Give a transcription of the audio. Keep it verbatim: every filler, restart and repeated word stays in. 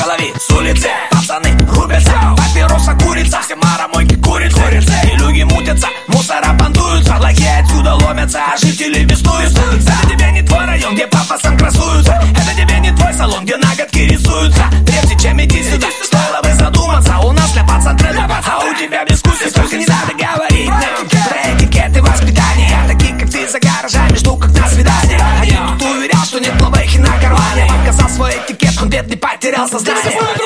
голове с улицы. Пацаны рубятся, папироса курица, все марамойки курицы, курицы. И люди мутятся, мусора бандуются, лохи отсюда ломятся, а жители беснуются. Это тебе не твой район, где пафосом красуются. Это тебе не твой салон, где ноготки рисуются. Прежде чем идти сюда, стоило бы задуматься. У нас для пацан тренда, а у тебя дискуссии. Только не надо говорить нам про этикет и воспитание. Я таких, как ты, за гаражами жду, как на свидание. А я тут уверял, что нет плавых и на кармане. Показал свой этикет, он бедный потерял сознание.